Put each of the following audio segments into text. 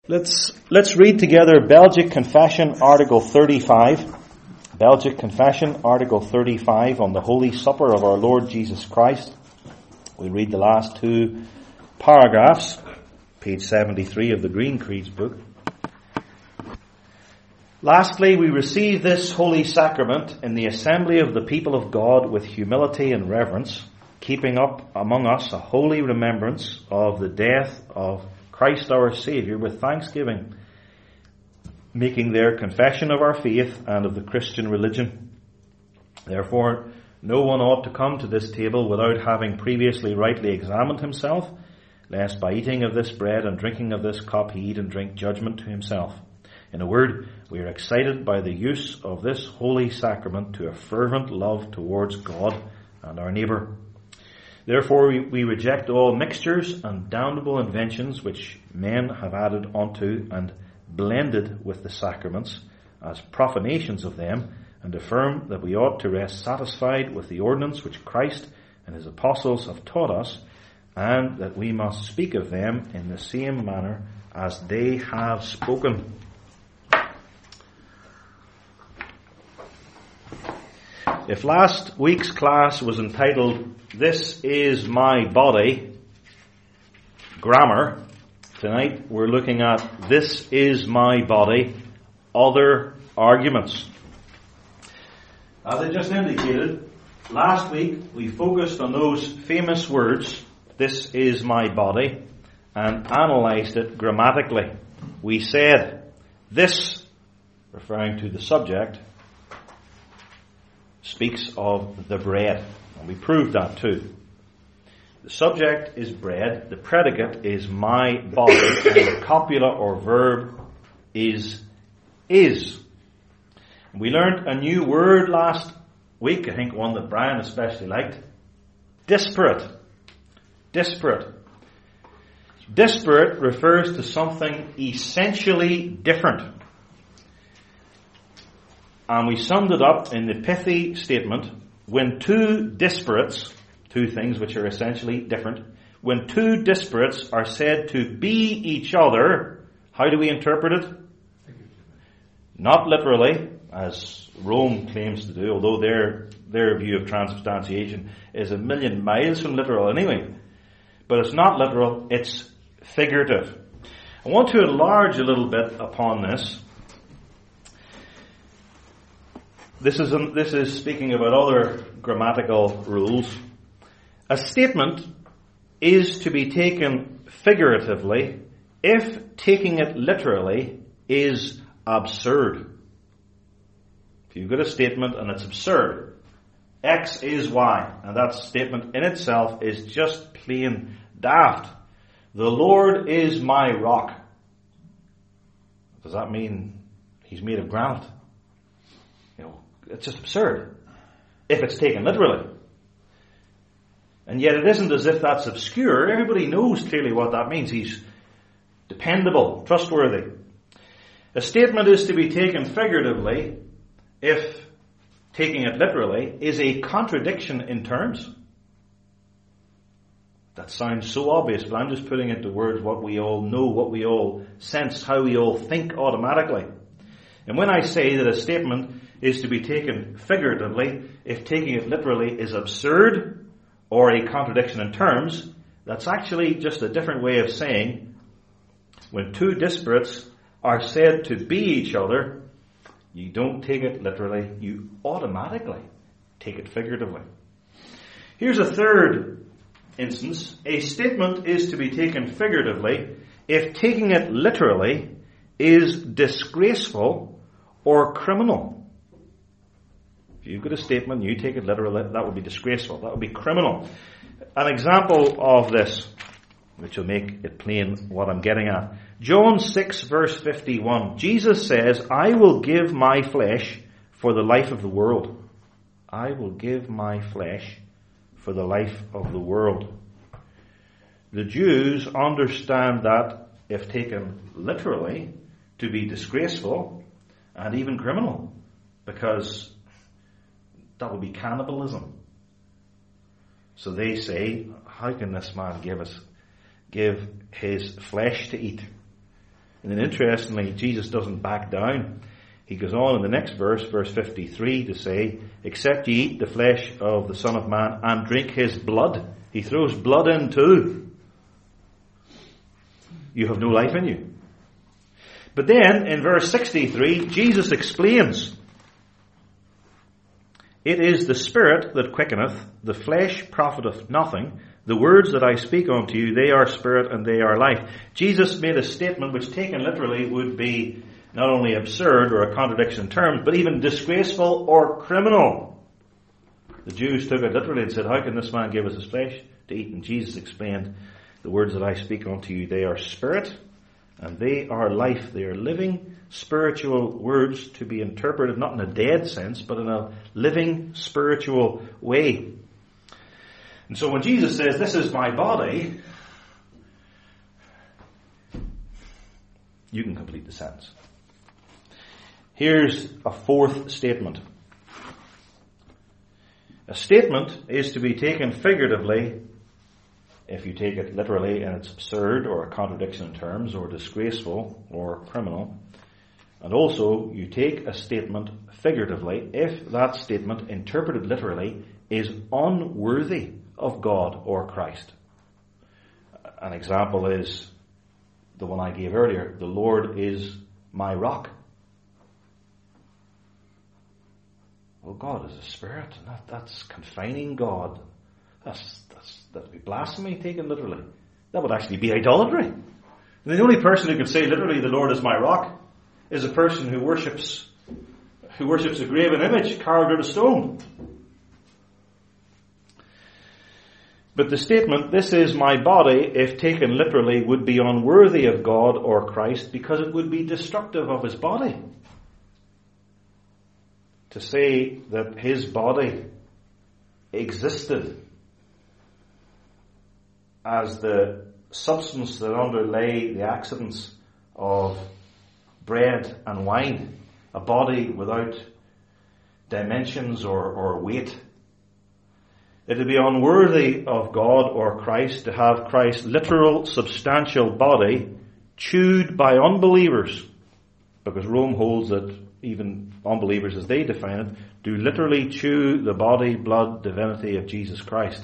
Let's read together Belgic Confession, Article 35. Belgic Confession, Article 35 on the Holy Supper of our Lord Jesus Christ. We read the last two paragraphs, page 73 of the Green Creeds book. Lastly, we receive this holy sacrament in the assembly of the people of God with humility and reverence, keeping up among us a holy remembrance of the death of Christ our Saviour with thanksgiving, making their confession of our faith and of the Christian religion. Therefore, no one ought to come to this table without having previously rightly examined himself, lest by eating of this bread and drinking of this cup he eat and drink judgment to himself. In a word, we are excited by the use of this holy sacrament to a fervent love towards God and our neighbour. Therefore, we reject all mixtures and damnable inventions which men have added onto and blended with the sacraments as profanations of them, and affirm that we ought to rest satisfied with the ordinance which Christ and his apostles have taught us, and that we must speak of them in the same manner as they have spoken. If last week's class was entitled, "This is my body," grammar, tonight we're looking at "This is my body," other arguments. As I just indicated, last week we focused on those famous words, "This is my body," and analysed it grammatically. We said, "This," referring to the subject, speaks of the bread. And we proved that too. The subject is bread, the predicate is my body, and the copula or verb is. We learned a new word last week, I think one that Brian especially liked. Disparate. Disparate. Disparate refers to something essentially different. And we summed it up in the pithy statement, when two disparates, two things which are essentially different, when two disparates are said to be each other, how do we interpret it? Not literally, as Rome claims to do, although their view of transubstantiation is a million miles from literal anyway. But it's not literal, it's figurative. I want to enlarge a little bit upon this. This is speaking about other grammatical rules. A statement is to be taken figuratively if taking it literally is absurd. If you've got a statement and it's absurd, X is Y, and that statement in itself is just plain daft. The Lord is my rock. Does that mean he's made of granite? It's just absurd if it's taken literally. And yet it isn't as if that's obscure. Everybody knows clearly what that means. He's dependable, trustworthy. A statement is to be taken figuratively if taking it literally is a contradiction in terms. That sounds so obvious, but I'm just putting into words what we all know, what we all sense, how we all think automatically. And when I say that a statement is to be taken figuratively if taking it literally is absurd or a contradiction in terms, that's actually just a different way of saying when two disparates are said to be each other, you don't take it literally, you automatically take it figuratively. Here's a third instance. A statement is to be taken figuratively if taking it literally is disgraceful or criminal. If you've got a statement and you take it literally, that would be disgraceful. That would be criminal. An example of this, which will make it plain what I'm getting at. John 6 verse 51. Jesus says, "I will give my flesh for the life of the world." I will give my flesh for the life of the world. The Jews understand that, if taken literally, to be disgraceful and even criminal, because that would be cannibalism. So they say, how can this man give his flesh to eat? And then interestingly, Jesus doesn't back down. He goes on in the next verse, verse 53, to say, except ye eat the flesh of the Son of Man and drink his blood. He throws blood in too. You have no life in you. But then, in verse 63, Jesus explains, it is the Spirit that quickeneth, the flesh profiteth nothing. The words that I speak unto you, they are spirit and they are life. Jesus made a statement which taken literally would be not only absurd or a contradiction in terms, but even disgraceful or criminal. The Jews took it literally and said, how can this man give us his flesh to eat? And Jesus explained, the words that I speak unto you, they are spirit and they are life. They are living spiritual words to be interpreted not in a dead sense, but in a living spiritual way. And so when Jesus says, this is my body, you can complete the sentence. Here's a fourth statement. A statement is to be taken figuratively if you take it literally and it's absurd or a contradiction in terms or disgraceful or criminal. And also you take a statement figuratively if that statement interpreted literally is unworthy of God or Christ. An example is the one I gave earlier. The Lord is my rock. Well, God is a spirit. That's confining God. That'd be blasphemy taken literally. That would actually be idolatry. And the only person who can say literally the Lord is my rock is a person who worships a graven image carved out of stone. But the statement, this is my body, if taken literally, would be unworthy of God or Christ because it would be destructive of his body. To say that his body existed as the substance that underlay the accidents of bread and wine, a body without dimensions or weight. It would be unworthy of God or Christ to have Christ's literal, substantial body chewed by unbelievers, because Rome holds that even unbelievers, as they define it, do literally chew the body, blood, divinity of Jesus Christ.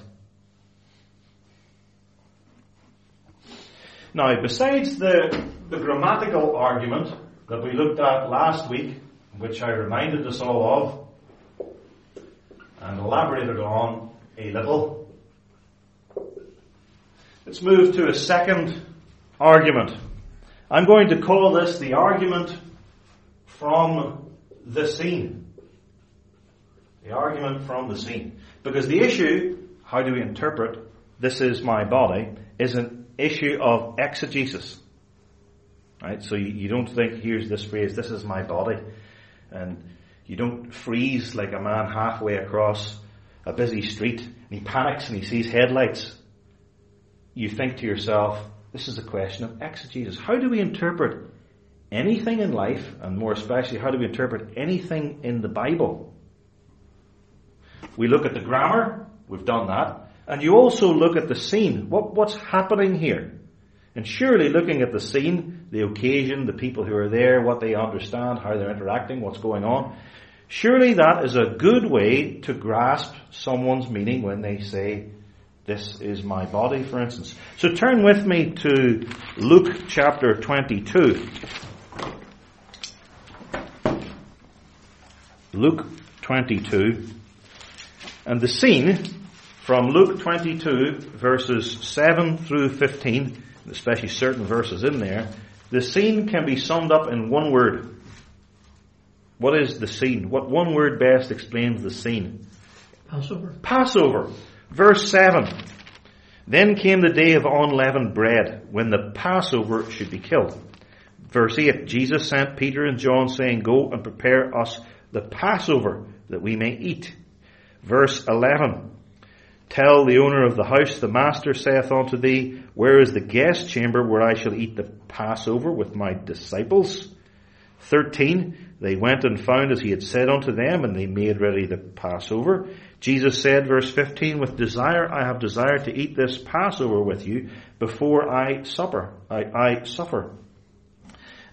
Now, besides the grammatical argument that we looked at last week, which I reminded us all of, and elaborated on a little, let's move to a second argument. I'm going to call this the argument from the scene. The argument from the scene. Because the issue, how do we interpret this is my body, is an issue of exegesis. Right? So you don't think, here's this phrase, this is my body. And you don't freeze like a man halfway across a busy street and he panics and he sees headlights. You think to yourself, this is a question of exegesis. How do we interpret anything in life, and more especially, how do we interpret anything in the Bible? We look at the grammar, we've done that, and you also look at the scene. What's happening here? And surely looking at the scene, the occasion, the people who are there, what they understand, how they're interacting, what's going on, surely that is a good way to grasp someone's meaning when they say, this is my body, for instance. So turn with me to Luke chapter 22. Luke 22. And the scene from Luke 22, verses 7 through 15, especially certain verses in there, the scene can be summed up in one word. What is the scene? What one word best explains the scene? Passover. Passover. Verse 7. Then came the day of unleavened bread, when the Passover should be killed. Verse 8. Jesus sent Peter and John, saying, go and prepare us the Passover, that we may eat. Verse 11. Tell the owner of the house, the master saith unto thee, where is the guest chamber where I shall eat the Passover with my disciples? 13. They went and found as he had said unto them, and they made ready the Passover. Jesus said, verse 15, with desire I have desired to eat this Passover with you before I suffer.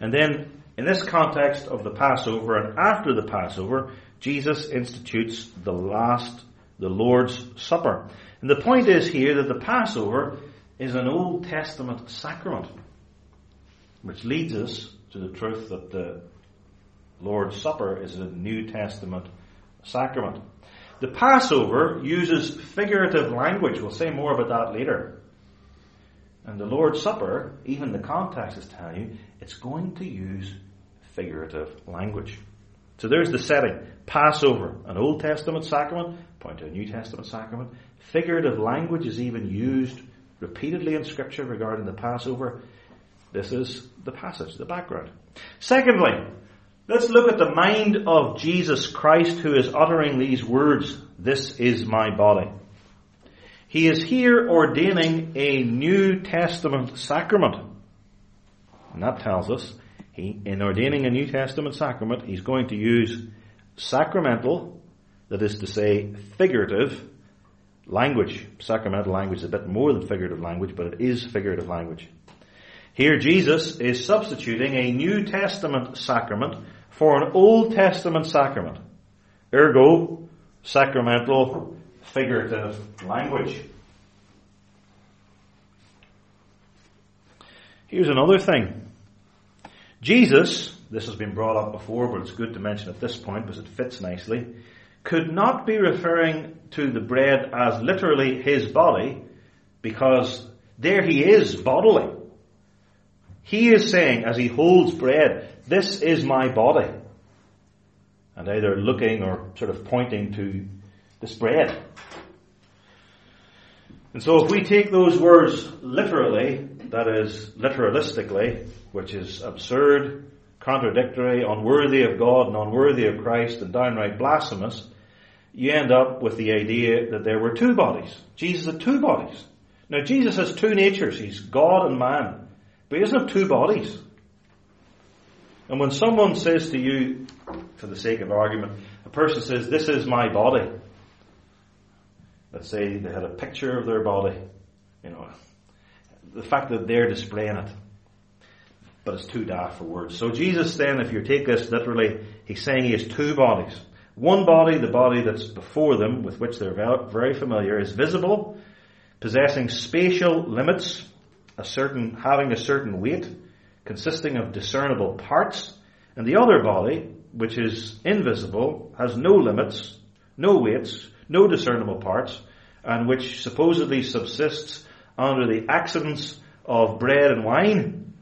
And then, in this context of the Passover and after the Passover, Jesus institutes the Lord's Supper. And the point is here that the Passover is an Old Testament sacrament, which leads us to the truth that the Lord's Supper is a New Testament sacrament. The Passover uses figurative language. We'll say more about that later. And the Lord's Supper, even the context is telling you, it's going to use figurative language. So there's the setting. Passover, an Old Testament sacrament, point to a New Testament sacrament. Figurative language is even used repeatedly in Scripture regarding the Passover. This is the passage, the background. Secondly, let's look at the mind of Jesus Christ, who is uttering these words, "This is my body." He is here ordaining a New Testament sacrament. And that tells us, in ordaining a New Testament sacrament, he's going to use sacramental, that is to say, figurative language. Sacramental language is a bit more than figurative language, but it is figurative language. Here Jesus is substituting a New Testament sacrament for an Old Testament sacrament. Ergo, sacramental, figurative language. Here's another thing. Jesus, this has been brought up before, but it's good to mention at this point because it fits nicely, could not be referring to the bread as literally his body, because there he is bodily. He is saying, as he holds bread, "This is my body." And either looking or sort of pointing to this bread. And so if we take those words literally, that is, literalistically, which is absurd, contradictory, unworthy of God and unworthy of Christ and downright blasphemous, you end up with the idea that there were two bodies. Jesus had two bodies. Now Jesus has two natures. He's God and man. But he doesn't have two bodies. And when someone says to you, for the sake of argument, a person says, "This is my body." Let's say they had a picture of their body. The fact that they're displaying it. But it's too daft for words. So Jesus then, if you take this literally, he's saying he has two bodies. One body, the body that's before them, with which they're very familiar, is visible, possessing spatial limits, having a certain weight, consisting of discernible parts, and the other body, which is invisible, has no limits, no weights, no discernible parts, and which supposedly subsists under the accidents of bread and wine.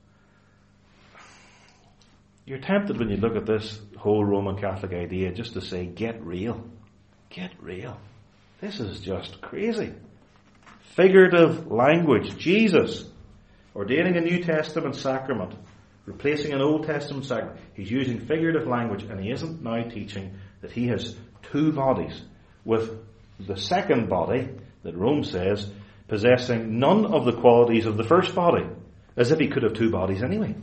You're tempted when you look at this whole Roman Catholic idea just to say, get real. Get real. This is just crazy. Figurative language. Jesus, ordaining a New Testament sacrament, replacing an Old Testament sacrament. He's using figurative language, and he isn't now teaching that he has two bodies, with the second body, that Rome says, possessing none of the qualities of the first body, as if he could have two bodies anyway.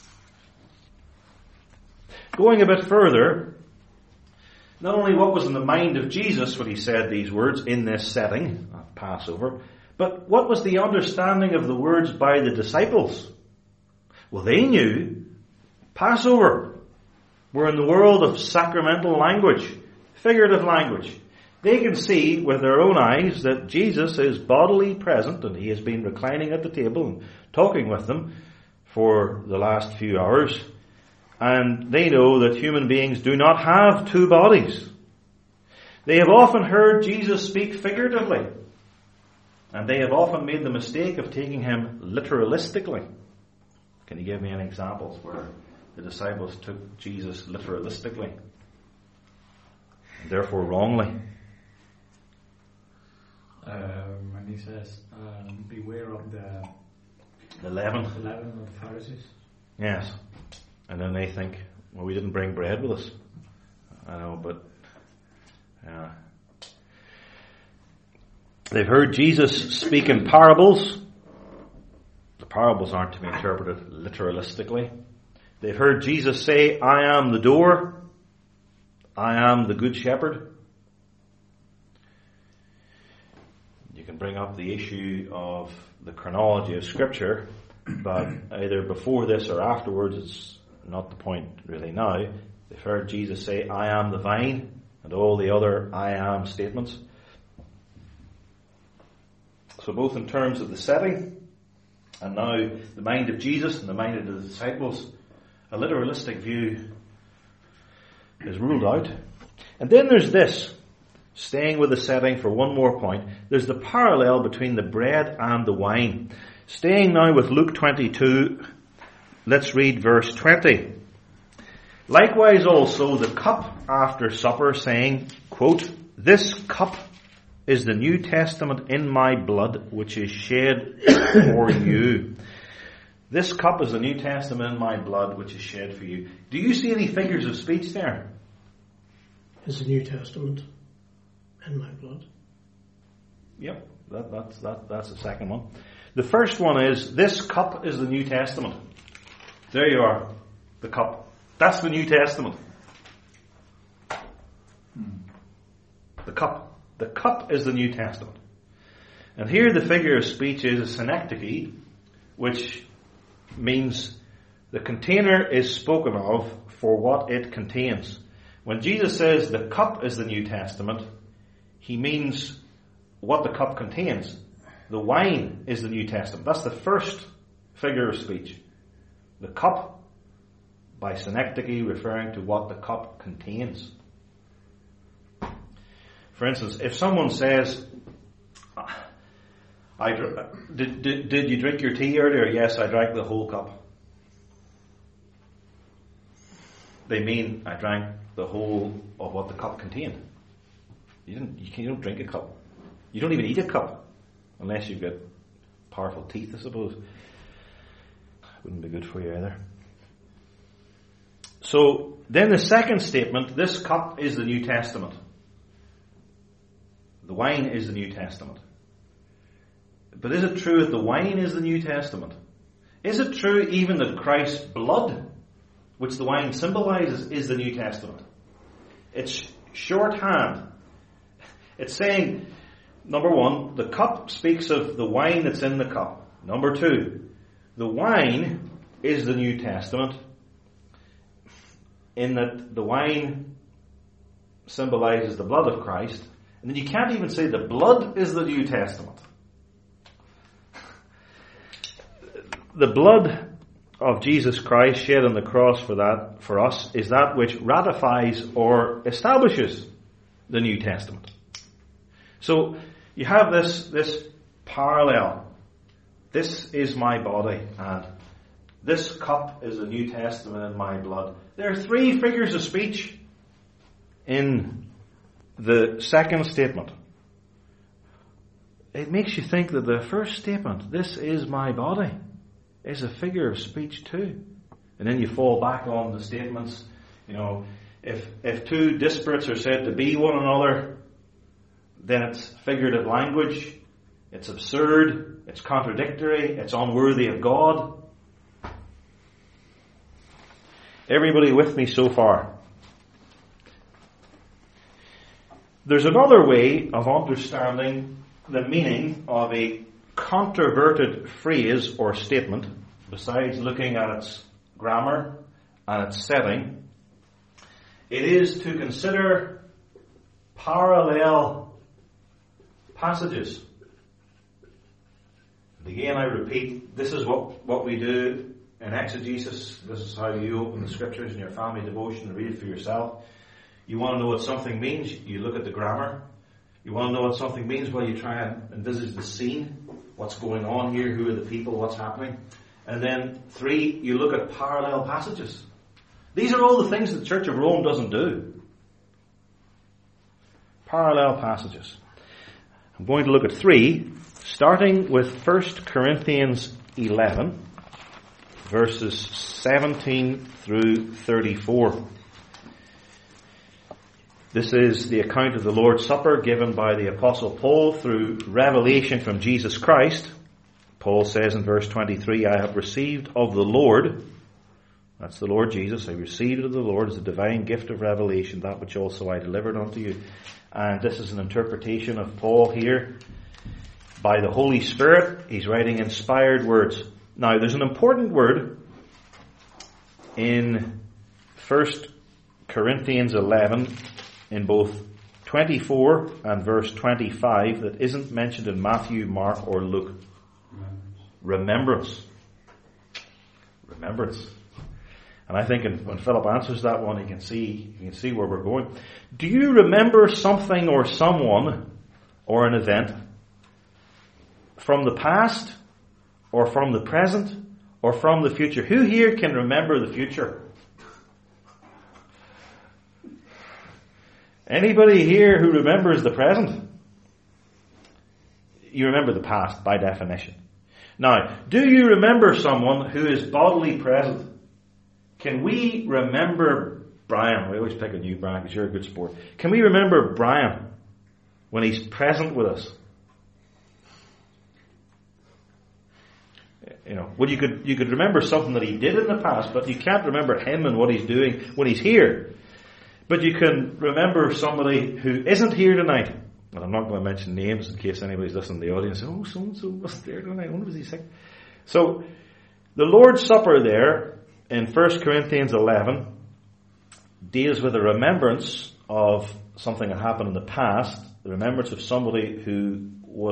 Going a bit further, not only what was in the mind of Jesus when he said these words in this setting, Passover, but what was the understanding of the words by the disciples? Well, they knew Passover. We're in the world of sacramental language, figurative language. They can see with their own eyes that Jesus is bodily present, and he has been reclining at the table and talking with them for the last few hours. And they know that human beings do not have two bodies. They have often heard Jesus speak figuratively, and they have often made the mistake of taking him literalistically. Can you give me any examples where the disciples took Jesus literalistically, and therefore wrongly? When he says, beware of the leaven of the Pharisees. Yes. And then they think, well, we didn't bring bread with us. I know, but they've heard Jesus speak in parables. The parables aren't to be interpreted literalistically. They've heard Jesus say, "I am the door. I am the good shepherd." You can bring up the issue of the chronology of Scripture, but either before this or afterwards, it's not the point really now. They've heard Jesus say, I am the vine, and all the other I am statements. So both in terms of the setting, and now the mind of Jesus and the mind of the disciples, a literalistic view is ruled out. And then there's this, staying with the setting for one more point, there's the parallel between the bread and the wine. Staying now with Luke 22, let's read verse 20. Likewise also the cup after supper, saying, quote, this cup is the New Testament in my blood, which is shed for you. This cup is the New Testament in my blood, which is shed for you. Do you see any figures of speech there? Is the New Testament in my blood? Yep, that's the second one. The first one is, this cup is the New Testament. There you are, the cup. That's the New Testament. The cup. The cup is the New Testament. And here the figure of speech is a synecdoche, which means the container is spoken of for what it contains. When Jesus says the cup is the New Testament, he means what the cup contains. The wine is the New Testament. That's the first figure of speech. The cup, by synecdoche, referring to what the cup contains. For instance, if someone says, did you drink your tea earlier? Yes, I drank the whole cup. They mean I drank the whole of what the cup contained. You don't drink a cup. You don't even eat a cup. Unless you've got powerful teeth, I suppose. Wouldn't be good for you either. So, then the second statement, this cup is the New Testament. The wine is the New Testament. But is it true that the wine is the New Testament? Is it true even that Christ's blood, which the wine symbolizes, is the New Testament? It's shorthand. It's saying, number one, the cup speaks of the wine that's in the cup. Number two, the wine is the New Testament, in that the wine symbolizes the blood of Christ. And then you can't even say the blood is the New Testament. The blood of Jesus Christ shed on the cross for us is that which ratifies or establishes the New Testament. So you have this parallel. This is my body, and this cup is the New Testament in my blood. There are three figures of speech in the second statement. It makes you think that the first statement, this is my body, is a figure of speech too. And then you fall back on the statements, if two disparates are said to be one another, then it's figurative language, it's absurd, it's contradictory, it's unworthy of God. Everybody with me so far? There's another way of understanding the meaning of a controverted phrase or statement, besides looking at its grammar and its setting. It is to consider parallel passages. And again, I repeat, this is what we do in exegesis. This is how you open the scriptures in your family devotion and read it for yourself. You want to know what something means, you look at the grammar. You want to know what something means, well, you try and envisage the scene. What's going on here? Who are the people? What's happening? And then 3, you look at parallel passages. These are all the things the Church of Rome doesn't do. Parallel passages. I'm going to look at 3, starting with 1 Corinthians 11, verses 17 through 34. This is the account of the Lord's Supper given by the Apostle Paul through revelation from Jesus Christ. Paul says in verse 23, I have received of the Lord, that's the Lord Jesus, I received of the Lord as a divine gift of revelation, that which also I delivered unto you. And this is an interpretation of Paul here by the Holy Spirit. He's writing inspired words. Now, there's an important word in 1 Corinthians 11 in both 24 and verse 25 that isn't mentioned in Matthew, Mark, or Luke. Remembrance. Remembrance. And I think when Philip answers that one, you can see where we're going. Do you remember something or someone or an event from the past or from the present or from the future? Who here can remember the future? Anybody here who remembers the present? You remember the past by definition. Now, do you remember someone who is bodily present? Can we remember Brian? We always pick on you, Brian, because you're a good sport. Can we remember Brian when he's present with us? You know, well, you could remember something that he did in the past, but you can't remember him and what he's doing when he's here. But you can remember somebody who isn't here tonight. And I'm not going to mention names in case anybody's listening to the audience. Oh, so-and-so wasn't there tonight. When was he sick? So, the Lord's Supper there in 1 Corinthians 11 deals with a remembrance of something that happened in the past. The remembrance of somebody who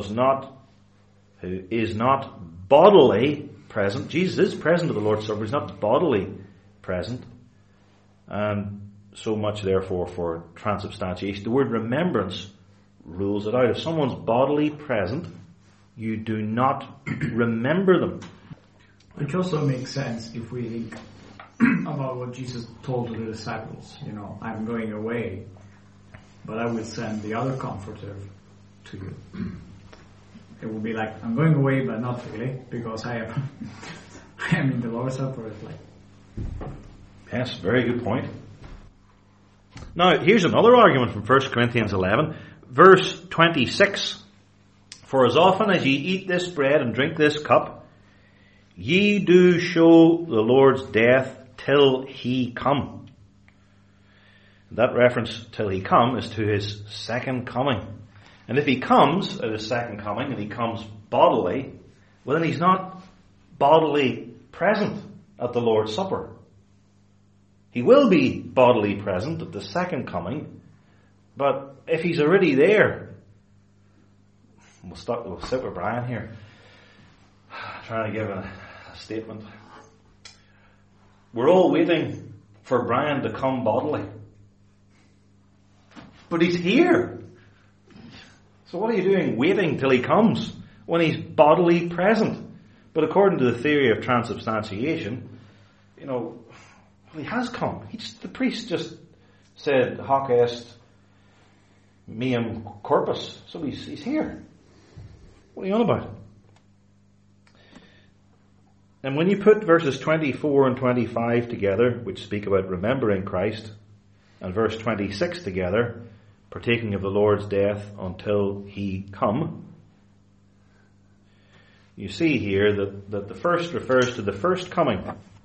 is not bodily present. Jesus is present at the Lord's Supper. He's not bodily present. And so much, therefore, for transubstantiation. The word remembrance rules it out. If someone's bodily present, you do not remember them. Which also makes sense if we think about what Jesus told to the disciples. You know, I'm going away, but I will send the other Comforter to you. It will be like, I'm going away, but not really, because I am in the Lord's Supper. It's like, yes, very good point. Now, here's another argument from 1 Corinthians 11, verse 26. For as often as ye eat this bread and drink this cup, ye do show the Lord's death till he come. That reference, till he come, is to his second coming. And if he comes at his second coming, and he comes bodily, well then he's not bodily present at the Lord's Supper. He will be bodily present at the second coming, but if he's already there, we'll sit with Brian here, trying to give a statement. We're all waiting for Brian to come bodily, but he's here. So what are you doing waiting till he comes when he's bodily present? But according to the theory of transubstantiation, you know, he has come. The priest just said, hoc est meum corpus. So he's here. What are you on about? And when you put verses 24 and 25 together, which speak about remembering Christ, and verse 26 together, partaking of the Lord's death until he come, you see here that the first refers to the first coming.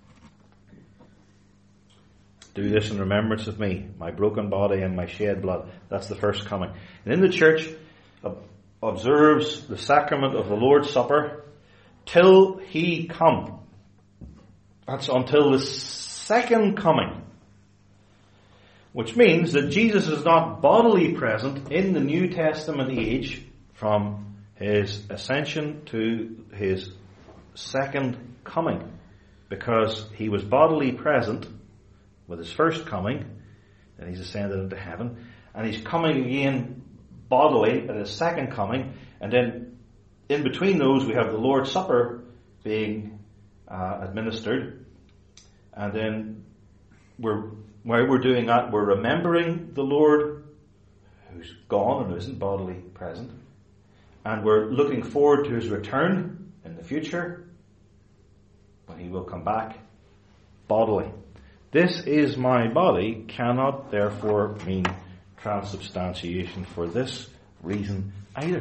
Do this in remembrance of me, my broken body and my shed blood. That's the first coming. And in the church observes the sacrament of the Lord's Supper till he come. That's until the second coming. Which means that Jesus is not bodily present in the New Testament age from his ascension to his second coming. Because he was bodily present with his first coming, then he's ascended into heaven, and he's coming again bodily at his second coming, and then in between those we have the Lord's Supper being administered, and then while we're doing that, we're remembering the Lord who's gone and who isn't bodily present, and we're looking forward to his return in the future when he will come back bodily. This is my body cannot therefore mean transubstantiation for this reason either.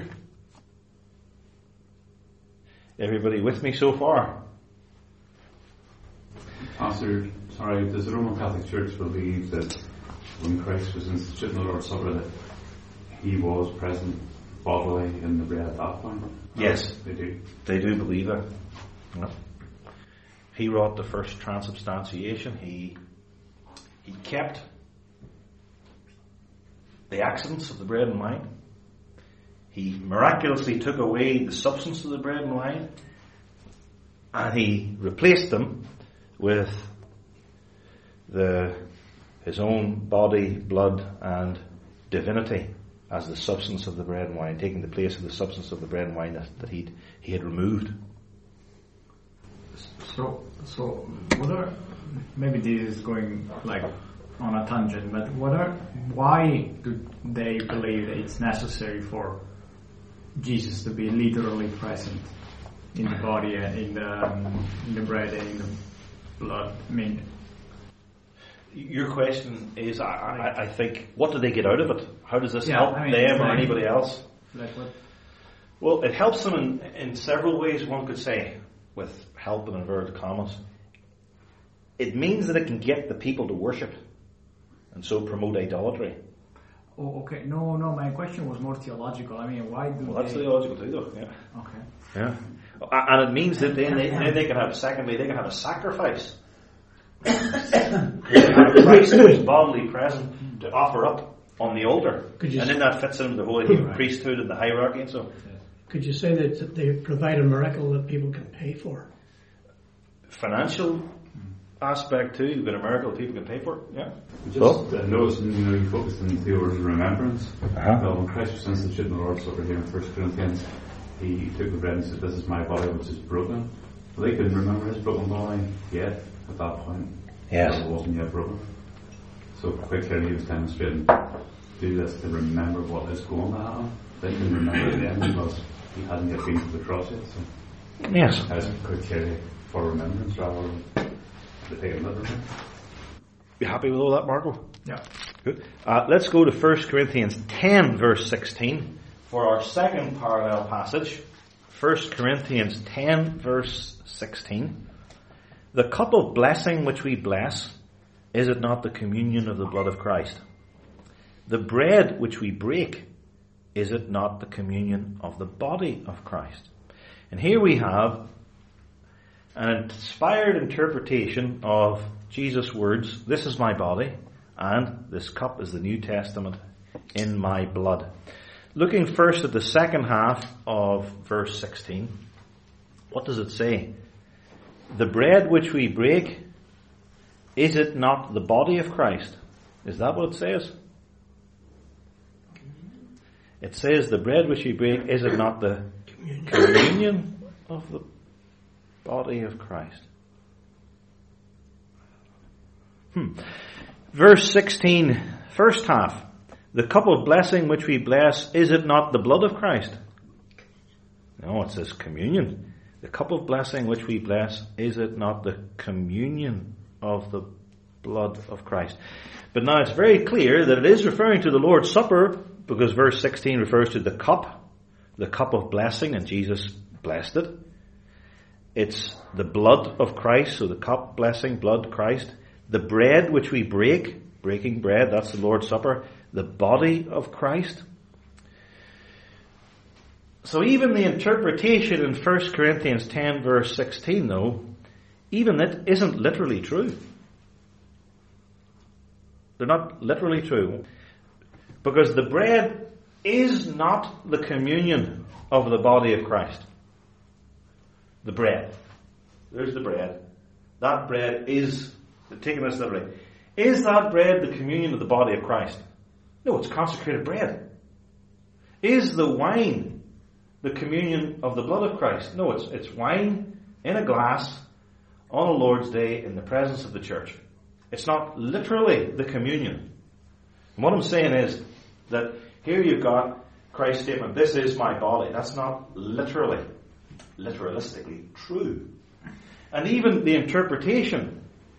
Everybody with me so far? Pastor, does the Roman Catholic Church believe that when Christ was instituting the Lord's Supper that he was present bodily in the bread at that point? Yes. They do. They do believe that. Yeah. He wrought the first transubstantiation. He kept the accidents of the bread and wine. He miraculously took away the substance of the bread and wine, and he replaced them with his own body, blood, and divinity as the substance of the bread and wine, taking the place of the substance of the bread and wine that he had removed. So what are, maybe this is going like on a tangent, but why do they believe that it's necessary for Jesus to be literally present in the body, in the bread, and in the blood? I mean, your question is, I think, what do they get out of it? How does this help them or like, anybody else? Like what? Well, it helps them in several ways, one could say, with help in inverted commas. It means that it can get the people to worship and so promote idolatry. Oh, okay. No, my question was more theological. I mean, why do that's theological too, though, yeah. Okay. Yeah. And it means that then they can have, secondly, they can have a sacrifice. They can have Christ who is bodily present to offer up on the altar. And then that fits into the whole priesthood and the hierarchy and so. Could you say that they provide a miracle that people can pay for? Financial aspect too. You've got a miracle that people can pay for. Yeah. Just noticing, you focused on the word remembrance. Well, when Christ was instituting the Lord's Supper here in 1 Corinthians, he took the bread and said, "This is my body which is broken." Well, they couldn't remember his broken body yet at that point. Yes. It wasn't yet broken. So quite clearly he was demonstrating, do this to remember what is going to happen. They can remember it then because he hadn't yet been to the cross yet. So yes. That's quite clearly for remembrance rather than to take it literally. You happy with all that, Marco? Yeah. Good. Let's go to 1 Corinthians 10 verse 16 for our second parallel passage. 1 Corinthians 10 verse 16. The cup of blessing which we bless, is it not the communion of the blood of Christ? The bread which we break, is it not the communion of the body of Christ? And here we have an inspired interpretation of Jesus' words, "This is my body, and this cup is the New Testament in my blood." Looking first at the second half of verse 16, what does it say? The bread which we break, is it not the body of Christ? Is that what it says? It says the bread which we break, is it not the communion of the body of Christ? Verse 16, first half. The cup of blessing which we bless, is it not the blood of Christ? No, it says communion. The cup of blessing which we bless, is it not the communion of the blood of Christ? But now it's very clear that it is referring to the Lord's Supper, because verse 16 refers to the cup of blessing, and Jesus blessed it. It's the blood of Christ, so the cup, blessing, blood, Christ. The bread which we break, breaking bread, that's the Lord's Supper. The body of Christ. So even the interpretation in 1 Corinthians 10 verse 16 though, even that isn't literally true. They're not literally true. Because the bread is not the communion of the body of Christ. The bread. There's the bread. That bread is, taking this literally, is that bread the communion of the body of Christ? No, it's consecrated bread. Is the wine the communion of the blood of Christ? No, it's wine in a glass on a Lord's Day in the presence of the church. It's not literally the communion. And what I'm saying is that here you've got Christ's statement, "This is my body." That's not literalistically true. And even the interpretation,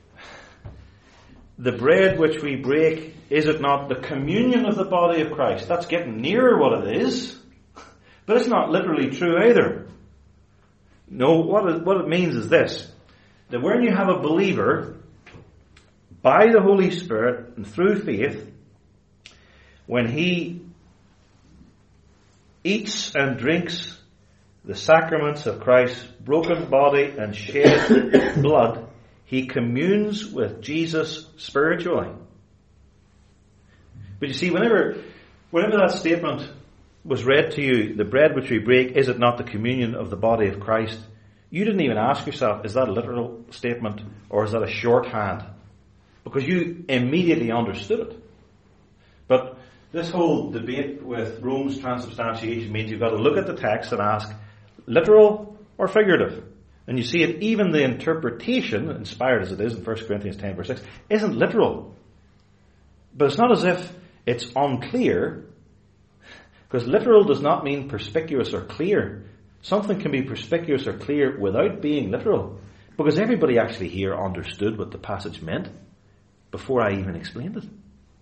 the bread which we break, is it not the communion of the body of Christ? That's getting nearer what it is. But it's not literally true either. No, what it means is this, that when you have a believer, by the Holy Spirit and through faith, when he eats and drinks the sacraments of Christ's broken body and shed blood, he communes with Jesus spiritually. But you see, whenever that statement was read to you, the bread which we break, is it not the communion of the body of Christ? You didn't even ask yourself, is that a literal statement or is that a shorthand? Because you immediately understood it. But this whole debate with Rome's transubstantiation means you've got to look at the text and ask, literal or figurative? And you see it, even the interpretation, inspired as it is in 1 Corinthians 10 verse 6, isn't literal. But it's not as if it's unclear, because literal does not mean perspicuous or clear. Something can be perspicuous or clear without being literal, because everybody actually here understood what the passage meant before I even explained it.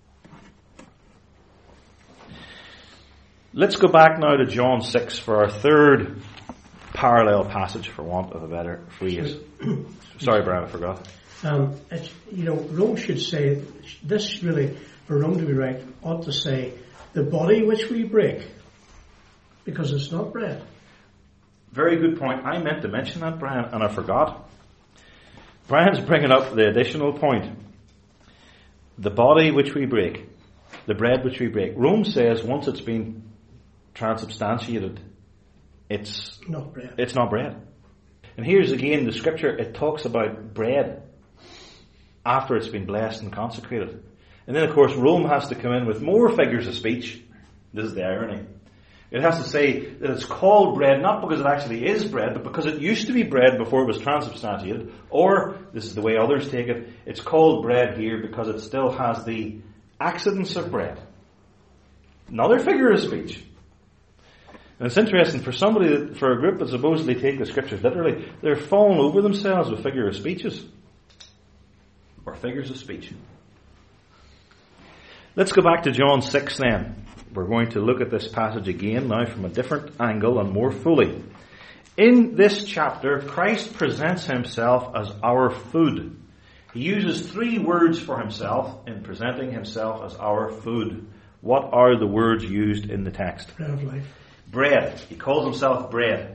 Let's go back now to John 6 for our third parallel passage, for want of a better phrase. Sorry, Brian, I forgot. Rome should say, this really, for Rome to be right, ought to say, the body which we break, because it's not bread. Very good point. I meant to mention that, Brian, and I forgot. Brian's bringing up the additional point. The body which we break, the bread which we break. Rome says once it's been transubstantiated, it's not bread. It's not bread. And here's again the scripture, it talks about bread after it's been blessed and consecrated. And then of course Rome has to come in with more figures of speech. This is the irony. It has to say that it's called bread not because it actually is bread, but because it used to be bread before it was transubstantiated. Or, this is the way others take it, it's called bread here because it still has the accidents of bread. Another figure of speech. And it's interesting, for a group that supposedly take the scriptures literally, they're falling over themselves with figure of speeches. Or figures of speech. Let's go back to John 6 then. We're going to look at this passage again now from a different angle and more fully. In this chapter, Christ presents himself as our food. He uses 3 words for himself in presenting himself as our food. What are the words used in the text? Bread of life. Bread. He calls himself bread.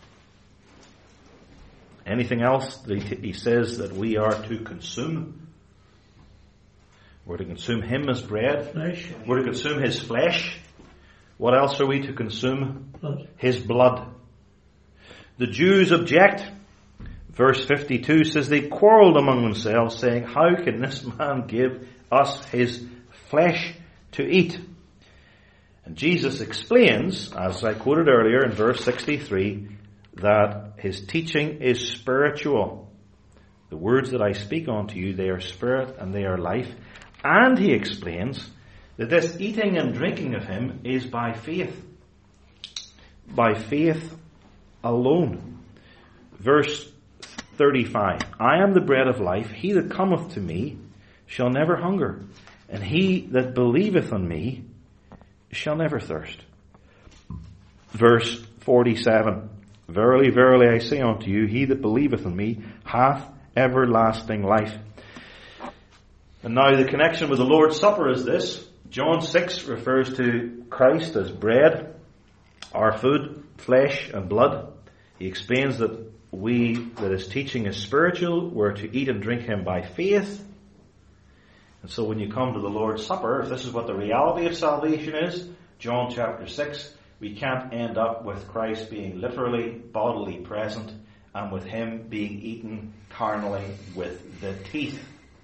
Anything else that he says that we are to consume? We're to consume him as bread. Flesh. We're to consume his flesh. What else are we to consume? Blood. His blood. The Jews object. Verse 52 says they quarreled among themselves, saying, how can this man give us his flesh to eat? And Jesus explains, as I quoted earlier in verse 63, that his teaching is spiritual. The words that I speak unto you, they are spirit and they are life. And he explains that this eating and drinking of him is by faith. By faith alone. Verse 35. I am the bread of life. He that cometh to me shall never hunger. And he that believeth on me shall never thirst. Verse 47. Verily, verily, I say unto you, he that believeth on me hath everlasting life. And now the connection with the Lord's Supper is this. John 6 refers to Christ as bread, our food, flesh and blood. He explains that his teaching is spiritual. We're to eat and drink him by faith. And so when you come to the Lord's Supper, if this is what the reality of salvation is, John chapter 6, we can't end up with Christ being literally, bodily present and with him being eaten carnally with the teeth.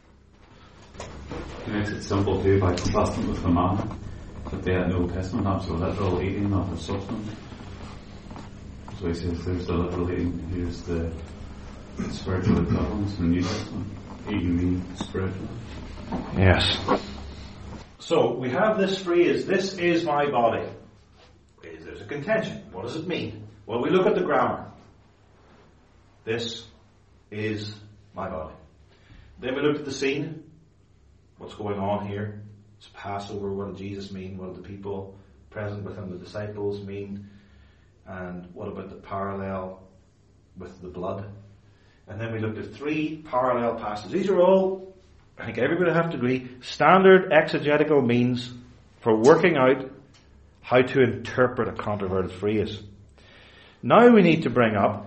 He makes it simple too by contrasting with the manna that they had in the Old Testament, not so literal eating, not the substance. So he says there's the literal eating, here's the spiritual equivalence in the New Testament. Eating me spiritually. Yes. So we have this phrase, this is my body. There's a contention. What does it mean? Well, we look at the grammar. This is my body. Then we look at the scene. What's going on here? It's Passover. What did Jesus mean? What did the people present with him, the disciples, mean? And what about the parallel with the blood? And then we looked at 3 parallel passages. These are all, I think everybody would have to agree, standard exegetical means for working out how to interpret a controverted phrase. Now we need to bring up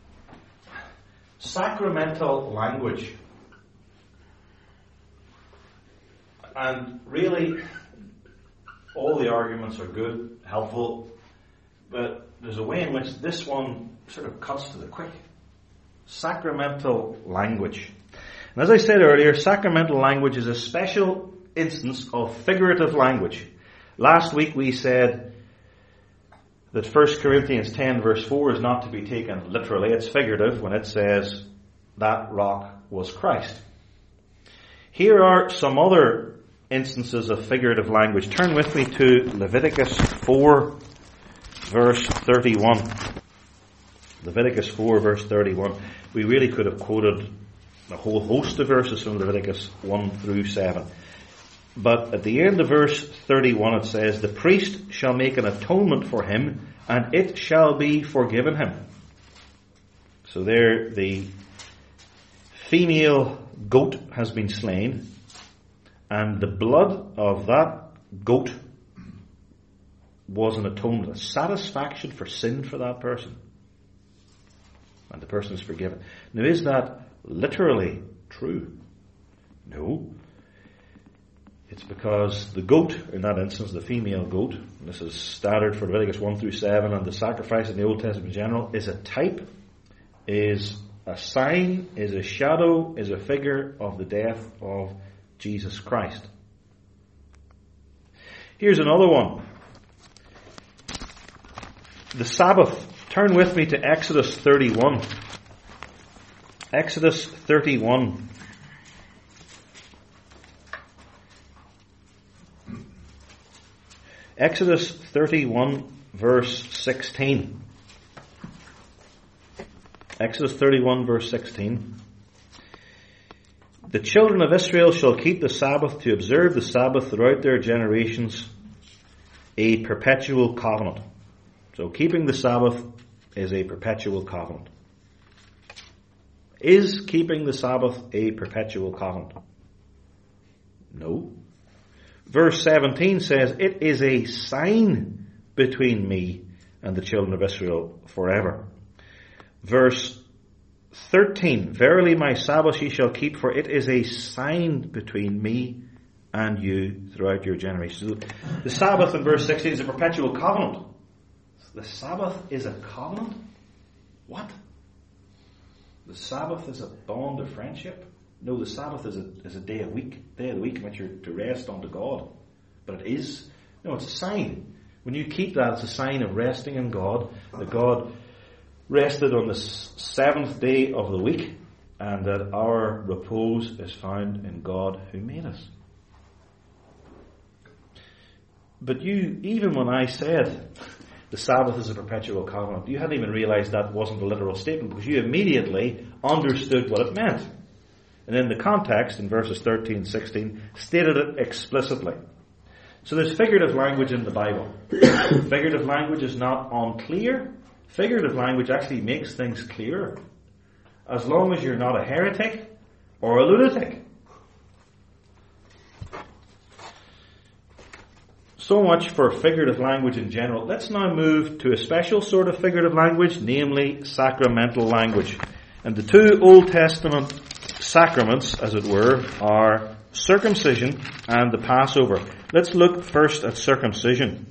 sacramental language. And really, all the arguments are good, helpful, but there's a way in which this one sort of cuts to the quick. Sacramental language. And as I said earlier, sacramental language is a special instance of figurative language. Last week we said that 1 Corinthians 10 verse 4 is not to be taken literally. It's figurative when it says that rock was Christ. Here are some other instances of figurative language. Turn with me to Leviticus 4 verse 31. Leviticus 4 verse 31. We really could have quoted a whole host of verses from Leviticus 1 through 7. But at the end of verse 31 it says, "The priest shall make an atonement for him, and it shall be forgiven him." So there the female goat has been slain, and the blood of that goat was an atonement, a satisfaction for sin for that person. And the person is forgiven. Now, is that literally true? No. It's because the goat, in that instance, the female goat, and this is standard for Leviticus 1 through 7, and the sacrifice in the Old Testament in general, is a type, is a sign, is a shadow, is a figure of the death of Jesus Christ. Here's another one. The Sabbath. Turn with me to Exodus 31. Exodus 31. Exodus 31 verse 16. Exodus 31 verse 16. "The children of Israel shall keep the Sabbath to observe the Sabbath throughout their generations, a perpetual covenant." So keeping the Sabbath is a perpetual covenant. Is keeping the Sabbath a perpetual covenant? No. Verse 17 says, "It is a sign between me and the children of Israel forever." Verse 13, "Verily my Sabbath ye shall keep, for it is a sign between me and you throughout your generations." So the Sabbath in verse 16 is a perpetual covenant. The Sabbath is a covenant? What? The Sabbath is a bond of friendship? No, the Sabbath is a day of the week in which you're to rest unto God. But it is, no, it's a sign. When you keep that, it's a sign of resting in God, that God rested on the seventh day of the week, and that our repose is found in God who made us. But you, even when I said the Sabbath is a perpetual covenant, you hadn't even realized that wasn't a literal statement, because you immediately understood what it meant. And in the context, in verses 13 and 16, stated it explicitly. So there's figurative language in the Bible. Figurative language is not unclear. Figurative language actually makes things clearer. As long as you're not a heretic or a lunatic. So much for figurative language in general. Let's now move to a special sort of figurative language, namely sacramental language. And the two Old Testament sacraments, as it were, are circumcision and the Passover. Let's look first at circumcision.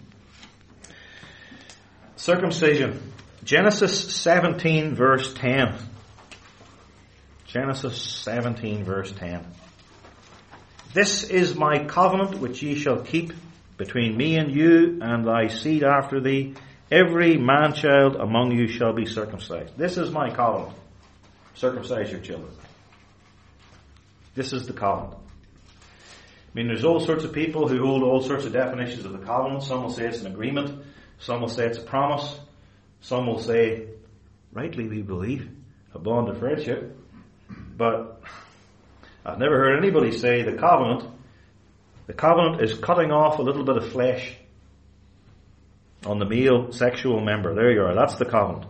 Circumcision. Genesis 17 verse 10. Genesis 17 verse 10. "This is my covenant which ye shall keep between me and you and thy seed after thee. Every man-child among you shall be circumcised." This is my covenant. Circumcise your children. This is the covenant. I mean, there's all sorts of people who hold all sorts of definitions of the covenant. Some will say it's an agreement. Some will say it's a promise. Some will say, rightly we believe, a bond of friendship. But I've never heard anybody say the covenant is cutting off a little bit of flesh on the male sexual member. There you are. That's the covenant.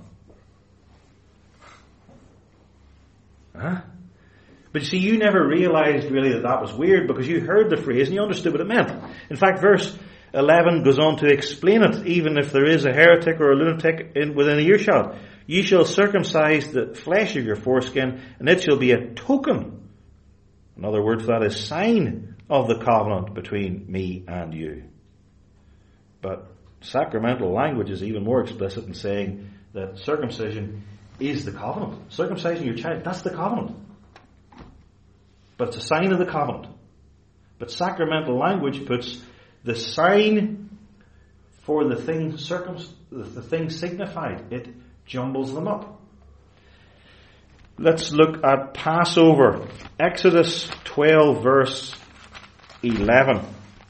Huh? But you see, you never realized really that was weird, because you heard the phrase and you understood what it meant. In fact, 11 goes on to explain it, even if there is a heretic or a lunatic within a earshot. "You shall circumcise the flesh of your foreskin, and it shall be a token." Another word for that is sign of the covenant between me and you. But sacramental language is even more explicit in saying that circumcision is the covenant. Circumcising your child, that's the covenant. But it's a sign of the covenant. But sacramental language puts the sign for the thing signified. It jumbles them up. Let's look at Passover. Exodus 12 verse 11.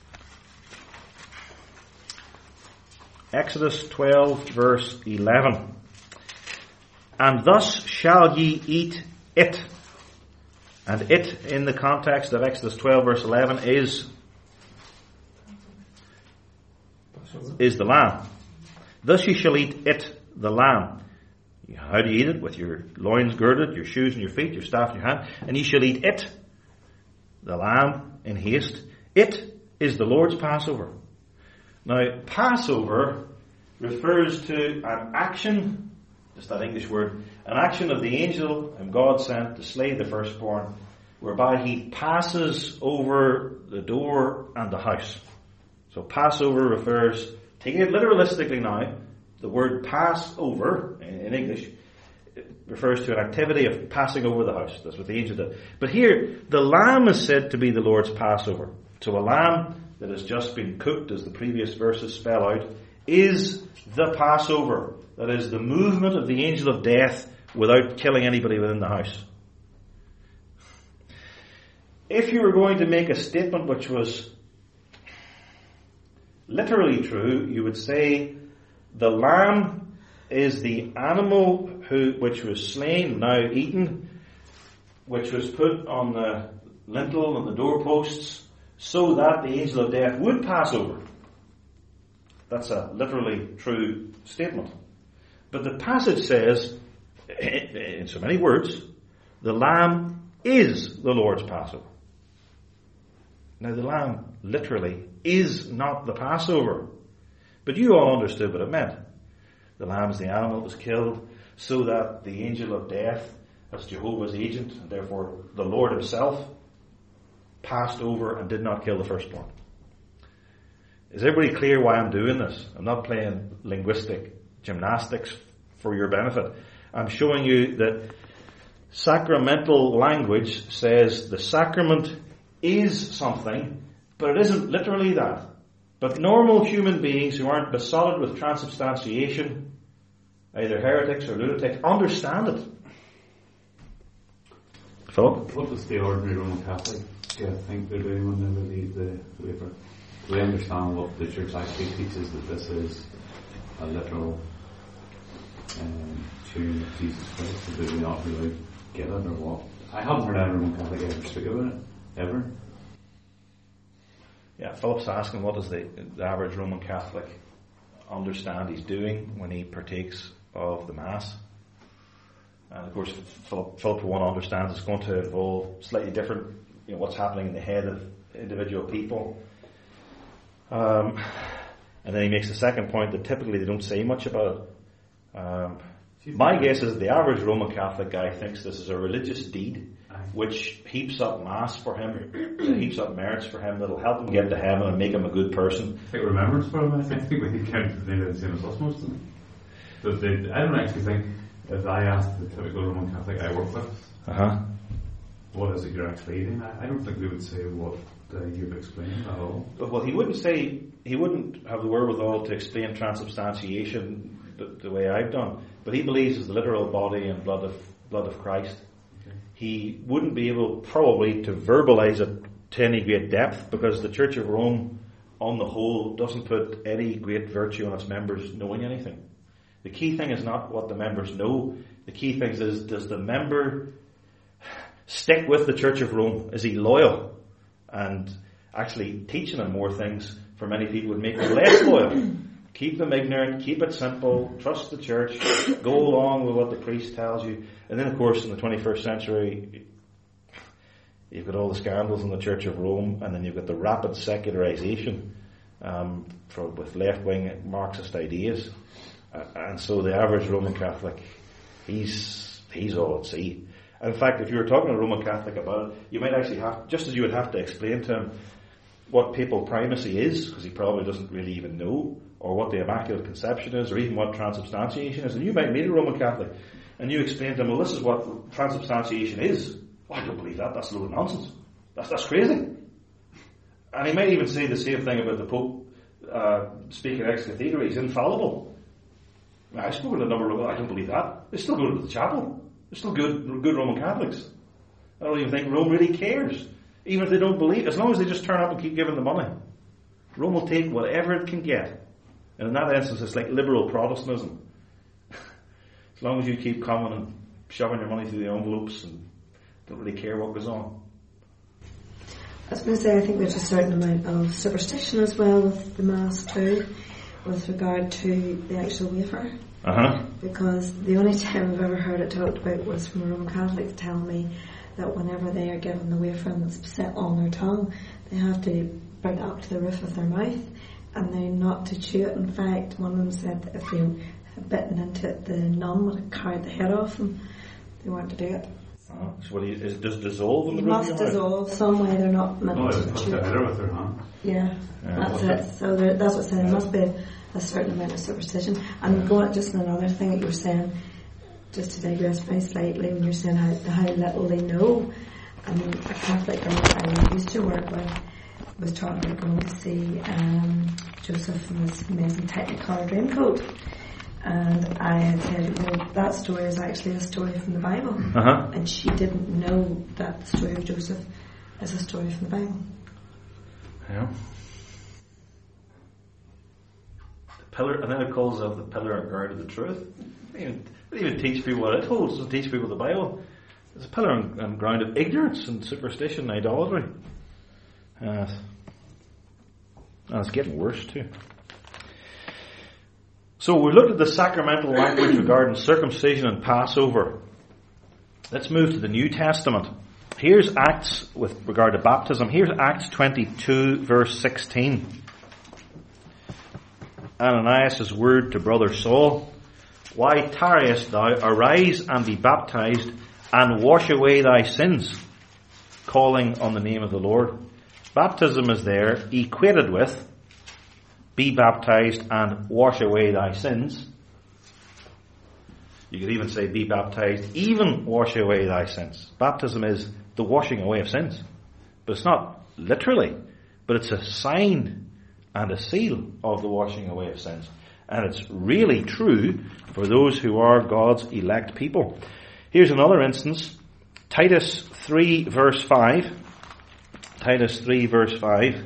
Exodus 12 verse 11. "And thus shall ye eat it." And it, in the context of Exodus 12 verse 11, is the lamb. "Thus ye shall eat it, the lamb." How do you eat it? With your loins girded, your shoes in your feet, your staff in your hand. "And ye shall eat it, the lamb, in haste. It is the Lord's Passover." Now, Passover refers to an action, just that English word, an action of the angel whom God sent to slay the firstborn, whereby he passes over the door and the house. So Passover refers, taking it literalistically now, the word pass over in English refers to an activity of passing over the house. That's what the angel did. But here, the lamb is said to be the Lord's Passover. So a lamb that has just been cooked, as the previous verses spell out, is the Passover. That is the movement of the angel of death without killing anybody within the house. If you were going to make a statement which was literally true, you would say the lamb is the animal which was slain, now eaten, which was put on the lintel and the doorposts, so that the angel of death would pass over. That's a literally true statement. But the passage says, in so many words, the lamb is the Lord's Passover. Now the lamb literally is not the Passover. But you all understood what it meant. The lamb is the animal that was killed so that the angel of death, as Jehovah's agent, and therefore the Lord himself, passed over and did not kill the firstborn. Is everybody clear why I'm doing this? I'm not playing linguistic gymnastics for your benefit. I'm showing you that sacramental language says the sacrament is something, but it isn't literally that. But normal human beings who aren't besotted with transubstantiation, either heretics or lunatics, understand it. Philip? What does the ordinary Roman Catholic think they're doing when they read the paper? Do they understand what the Church actually teaches, that this is a literal tune of Jesus Christ? Or do they not really get it, or what? I haven't heard any Roman Catholic ever speak about it, ever. Yeah, Philip's asking what does the average Roman Catholic understand he's doing when he partakes of the Mass. And of course, Philip for one understands it's going to involve slightly different, what's happening in the head of individual people. And then he makes the second point that typically they don't say much about it. My guess is the average Roman Catholic guy thinks this is a religious deed which heaps up Mass for him, heaps up merits for him that'll help him get to heaven and make him a good person. I think remembrance for him, I think we count the same as us most of them. But I don't actually think, if I asked the typical Roman Catholic I work with, what is it you're actually eating, I don't think they would say what you've explained at all. Well, he wouldn't have the wherewithal to explain transubstantiation the way I've done, but he believes it's the literal body and blood of Christ. Okay. He wouldn't be able probably to verbalize it to any great depth, because the Church of Rome on the whole doesn't put any great virtue on its members knowing anything. The key thing is not what the members know. The key thing is, does the member stick with the Church of Rome? Is he loyal? And actually teaching them more things for many people would make them less loyal. Keep them ignorant, keep it simple, trust the church, go along with what the priest tells you. And then of course in the 21st century, you've got all the scandals in the Church of Rome, and then you've got the rapid secularization with left-wing Marxist ideas. And so the average Roman Catholic, he's all at sea. In fact, if you were talking to a Roman Catholic about it, you might actually have, just as you would have to explain to him what papal primacy is, because he probably doesn't really even know, or what the Immaculate Conception is, or even what transubstantiation is. And you might meet a Roman Catholic, and you explain to him, well, this is what transubstantiation is. Well, I don't believe that. That's a load of nonsense. That's crazy. And he might even say the same thing about the Pope speaking ex cathedra. He's infallible. I've spoken to a number of, I don't believe that. They still go to the chapel. They're still good Roman Catholics. I don't even think Rome really cares. Even if they don't believe, as long as they just turn up and keep giving the money. Rome will take whatever it can get. And in that instance, it's like liberal Protestantism. As long as you keep coming and shoving your money through the envelopes and don't really care what goes on. I was going to say, I think there's a certain amount of superstition as well with the Mass too, with regard to the actual wafer. Because the only time I've ever heard it talked about was from a Roman Catholic telling me that whenever they are given the wafer and it's set on their tongue, they have to bring it up to the roof of their mouth and they're not to chew it. In fact, one of them said that if they had bitten into it, the nun would have carried the head off them. They weren't to do it. So what it does dissolve in the roof of your mouth? It must dissolve some way. They're not meant to chew it. With their hand. Yeah, that's it. So that's what I'm saying. There must be a certain amount of superstition. And going just another thing that you were saying, just to digress very slightly, when you're saying how little they know. And a Catholic girl I used to work with was talking about going to see Joseph in this amazing Technicolor Dreamcoat. And I had said, that story is actually a story from the Bible. And she didn't know that the story of Joseph is a story from the Bible. Yeah. The pillar, and then it calls out the pillar and guard of the truth. They even teach people what it holds. It doesn't teach people the Bible. It's a pillar and ground of ignorance and superstition and idolatry. And it's getting worse too. So we looked at the sacramental language regarding circumcision and Passover. Let's move to the New Testament. Here's Acts with regard to baptism. Here's Acts 22 verse 16. Ananias' word to brother Saul, why tarriest thou? Arise and be baptized and wash away thy sins, calling on the name of the Lord. Baptism is there equated with be baptized and wash away thy sins. You could even say be baptized, even wash away thy sins. Baptism is the washing away of sins. But it's not literally, but it's a sign and a seal of the washing away of sins. And it's really true for those who are God's elect people. Here's another instance. Titus 3 verse 5. Titus 3 verse 5.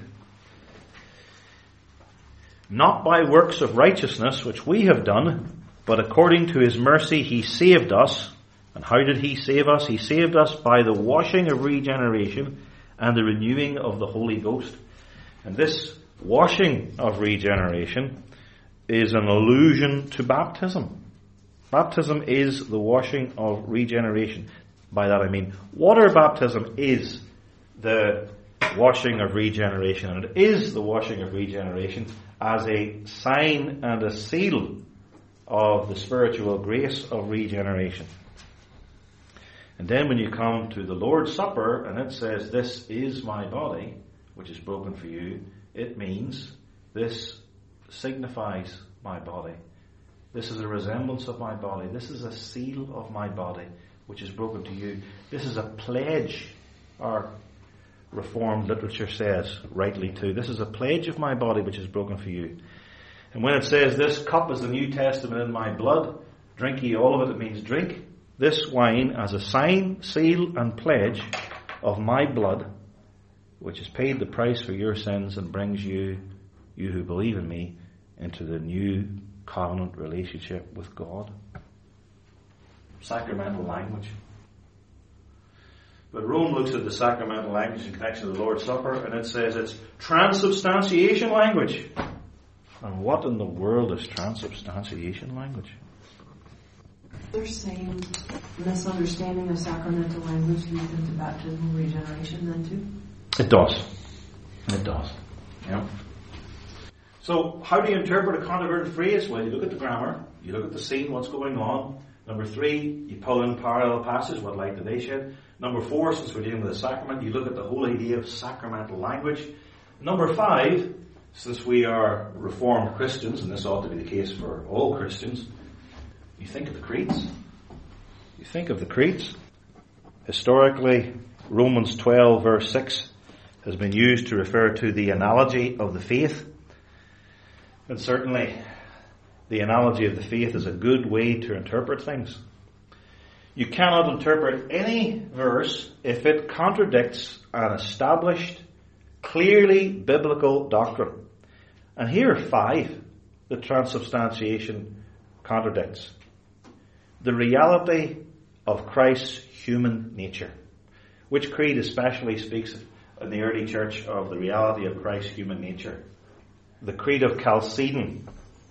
Not by works of righteousness which we have done, but according to his mercy he saved us. And how did he save us? He saved us by the washing of regeneration and the renewing of the Holy Ghost. And this washing of regeneration is an allusion to baptism. Baptism is the washing of regeneration. By that I mean water baptism is the washing of regeneration, and it is the washing of regeneration as a sign and a seal of the spiritual grace of regeneration. And then when you come to the Lord's Supper and it says, this is my body, which is broken for you, it means this signifies my body. This is a resemblance of my body. This is a seal of my body, which is broken to you. This is a pledge, our Reformed literature says, rightly too. This is a pledge of my body, which is broken for you. And when it says, this cup is the New Testament in my blood, drink ye all of it, it means drink this wine as a sign, seal, and pledge of my blood, which has paid the price for your sins and brings you who believe in me, into the new covenant relationship with God. Sacramental language. But Rome looks at the sacramental language in connection with the Lord's Supper and it says it's transubstantiation language. And what in the world is transubstantiation language? There's same misunderstanding of sacramental language used into baptismal regeneration then too? It does. It does. Yeah. So how do you interpret a controverted phrase? Well, you look at the grammar, you look at the scene, what's going on. Number 3, you pull in parallel passages, what light do they shed? Number 4, since we're dealing with a sacrament, you look at the whole idea of sacramental language. Number 5, since we are Reformed Christians, and this ought to be the case for all Christians, you think of the creeds. You think of the creeds. Historically, Romans 12 verse 6 has been used to refer to the analogy of the faith. And certainly, the analogy of the faith is a good way to interpret things. You cannot interpret any verse if it contradicts an established, clearly biblical doctrine. And here are 5 that transubstantiation contradicts. The reality of Christ's human nature. Which creed especially speaks in the early church of the reality of Christ's human nature? The Creed of Chalcedon.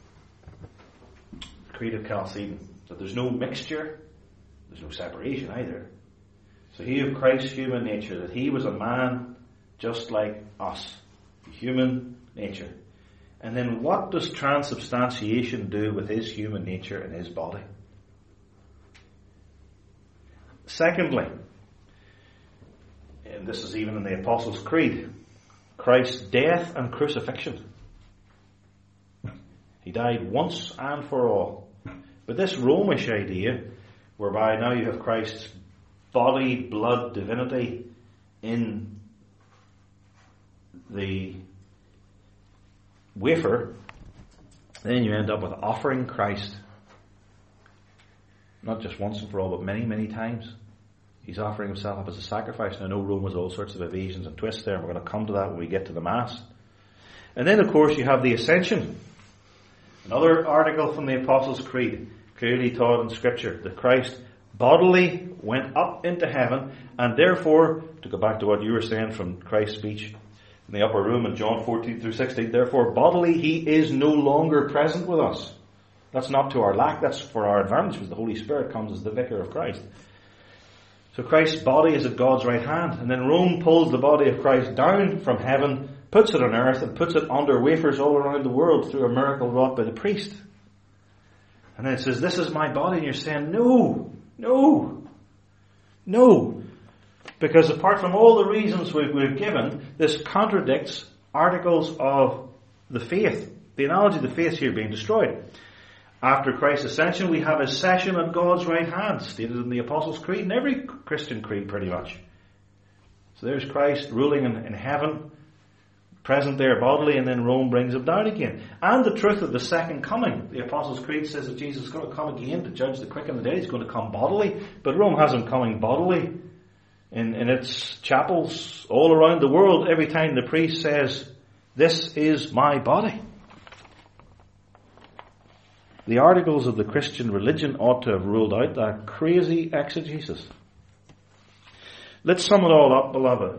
The Creed of Chalcedon. That there's no mixture, there's no separation either. So he of Christ's human nature, that he was a man just like us. Human nature. And then what does transubstantiation do with his human nature and his body? Secondly, and this is even in the Apostles' Creed, Christ's death and crucifixion. He died once and for all. But this Romish idea, whereby now you have Christ's body, blood, divinity in the wafer, then you end up with offering Christ. Not just once and for all, but many, many times. He's offering himself up as a sacrifice. Now, I know Rome has all sorts of evasions and twists there, and we're going to come to that when we get to the Mass. And then, of course, you have the Ascension. Another article from the Apostles' Creed, clearly taught in Scripture, that Christ bodily went up into heaven, and therefore, to go back to what you were saying from Christ's speech in the upper room in John 14 through 16, therefore, bodily he is no longer present with us. That's not to our lack, that's for our advantage, because the Holy Spirit comes as the vicar of Christ. So Christ's body is at God's right hand. And then Rome pulls the body of Christ down from heaven, puts it on earth, and puts it under wafers all around the world through a miracle wrought by the priest. And then it says, this is my body. And you're saying, no. Because apart from all the reasons we've given, this contradicts articles of the faith. The analogy of the faith here being destroyed. After Christ's ascension, we have his session at God's right hand, stated in the Apostles' Creed, and every Christian creed pretty much. So there's Christ ruling in heaven, present there bodily, and then Rome brings him down again. And the truth of the second coming. The Apostles' Creed says that Jesus is going to come again to judge the quick and the dead. He's going to come bodily. But Rome has him coming bodily in its chapels all around the world every time the priest says, this is my body. The articles of the Christian religion ought to have ruled out that crazy exegesis. Let's sum it all up, beloved.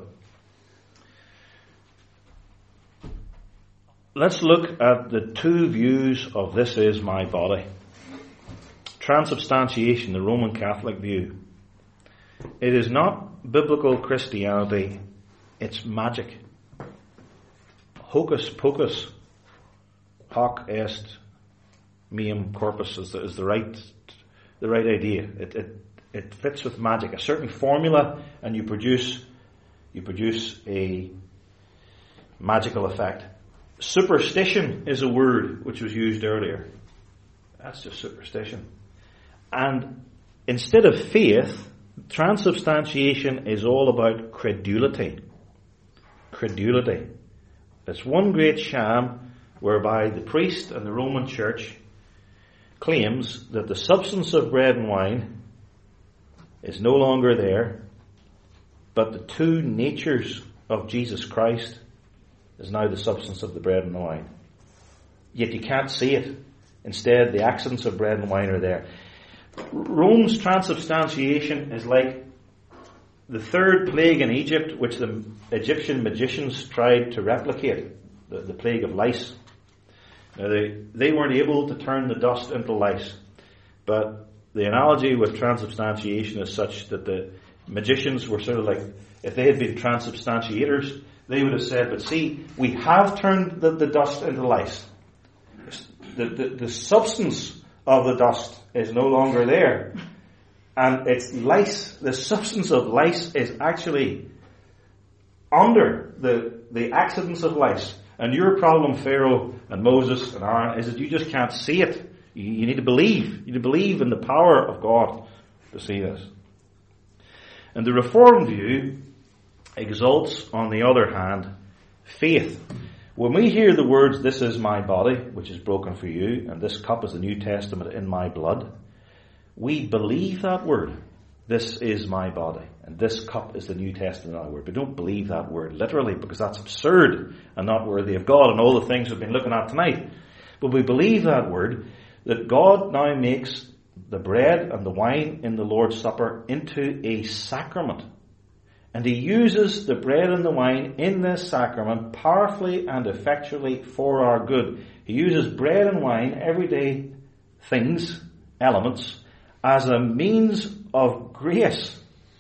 Let's look at the 2 views of this is my body. Transubstantiation, the Roman Catholic view. It is not biblical Christianity, it's magic. Hocus pocus, hoc est meum corpus is the right idea. It fits with magic. A certain formula, and you produce a magical effect. Superstition is a word which was used earlier. That's just superstition. And instead of faith, transubstantiation is all about credulity. Credulity. It's one great sham whereby the priest and the Roman Church claims that the substance of bread and wine is no longer there, but the 2 natures of Jesus Christ is now the substance of the bread and the wine. Yet you can't see it. Instead, the accents of bread and wine are there. Rome's transubstantiation is like the 3rd plague in Egypt, which the Egyptian magicians tried to replicate, the plague of lice. Now they weren't able to turn the dust into lice, but the analogy with transubstantiation is such that the magicians were sort of like, if they had been transubstantiators, they would have said, but see, we have turned the dust into lice. The substance of the dust is no longer there. And it's lice. The substance of lice is actually under the accidents of lice. And your problem, Pharaoh and Moses and Aaron, is that you just can't see it. You need to believe. You need to believe in the power of God to see this. And the Reformed view exalts, on the other hand, faith. When we hear the words, "This is my body, which is broken for you, and this cup is the New Testament in my blood," we believe that word. This is my body, and this cup is the New Testament in my word. But don't believe that word literally, because that's absurd and not worthy of God, and all the things we've been looking at tonight. But we believe that word, that God now makes the bread and the wine in the Lord's Supper into a sacrament. And He uses the bread and the wine in this sacrament powerfully and effectually for our good. He uses bread and wine, everyday things, elements, as a means of grace.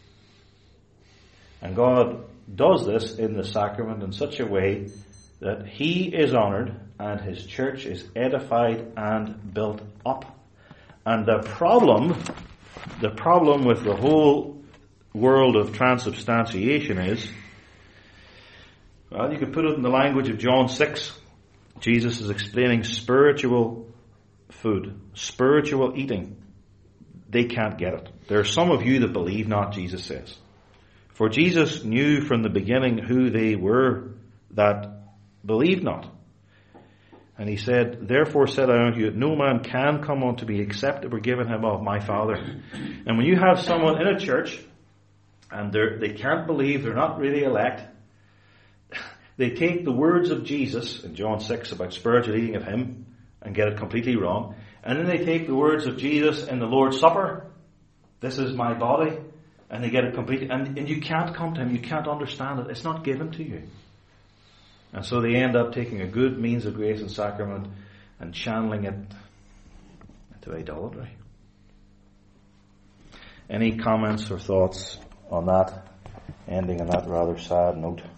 And God does this in the sacrament in such a way that He is honoured and His church is edified and built up. And the problem with the whole world of transubstantiation is, well, you could put it in the language of John 6. Jesus is explaining spiritual food, spiritual eating. They can't get it. There are some of you that believe not, Jesus says. For Jesus knew from the beginning who they were that believed not. And He said, "Therefore said I unto you, that no man can come unto me except it were given him of my Father." And when you have someone in a church, and they can't believe, they're not really elect, they take the words of Jesus in John 6 about spiritual eating of Him and get it completely wrong. And then they take the words of Jesus in the Lord's Supper, "This is my body," and they get it completely, and you can't come to Him, you can't understand it, it's not given to you. And so they end up taking a good means of grace and sacrament and channeling it into idolatry. Any comments or thoughts on that, ending on that rather sad note?